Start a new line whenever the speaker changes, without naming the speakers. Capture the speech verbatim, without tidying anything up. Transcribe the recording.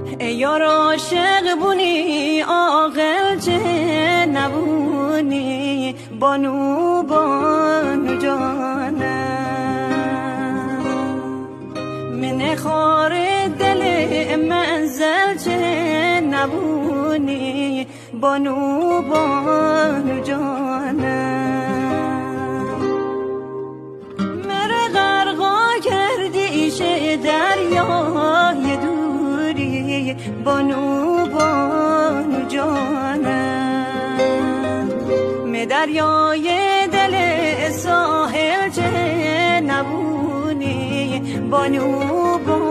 ای یار عاشق بونی عاقل چه نبونی بانو بانو جانم من خار دل منزل چه نبونی بانو بانو جانم مره غرقا کردی شه دریای دوری بانو بانو جانم می دریای دل ساحل چه نبونی بانو بانو